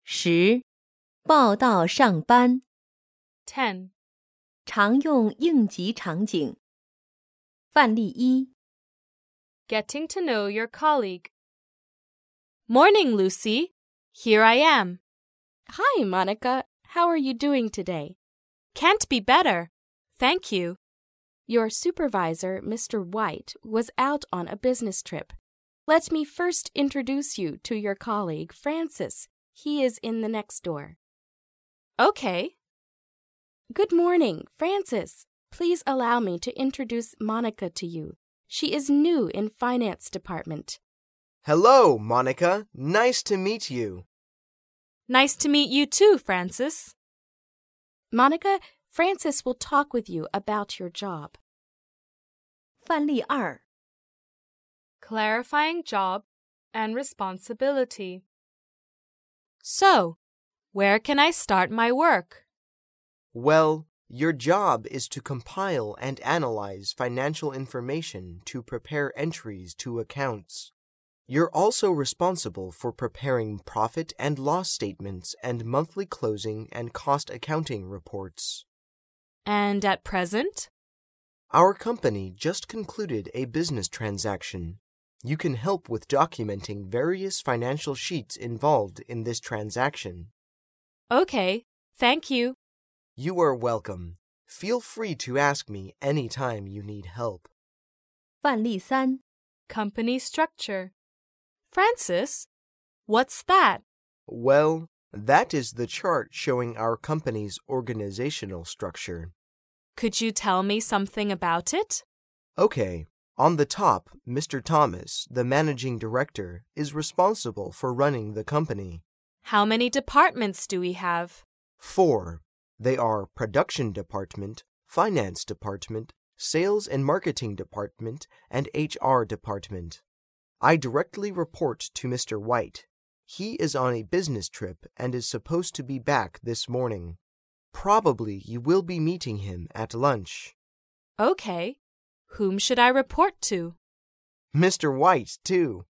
10. 报到上班 10. 常用应急场景范例1 Getting to know your colleague. Morning, Lucy. Here I am. Hi, Monica. How are you doing today? Can't be better. Thank you. Your supervisor, Mr. White, was out on a business trip. Let me first introduce you to your colleague, Francis. He is in the next door. Okay. Good morning, Francis. Please allow me to introduce Monica to you. She is new in finance department. Hello, Monica. Nice to meet you. Nice to meet you too, Francis. Monica, Francis will talk with you about your job. 范例2 Clarifying job and responsibility. So, where can I start my work? Well, your job is to compile and analyze financial information to prepare entries to accounts. You're also responsible for preparing profit and loss statements and monthly closing and cost accounting reports. And at present? Our company just concluded a business transaction. You can help with documenting various financial sheets involved in this transaction. Okay, thank you. You are welcome. Feel free to ask me anytime you need help. 范例3 Company structure. Francis, what's that? Well, that is the chart showing our company's organizational structure. Could you tell me something about it? Okay, on the top, Mr. Thomas, the managing director, is responsible for running the company. How many departments do we have? 4. They are Production Department, Finance Department, Sales and Marketing Department, and HR Department. I directly report to Mr. White. He is on a business trip and is supposed to be back this morning. Probably you will be meeting him at lunch. Okay. Whom should I report to? Mr. White, too.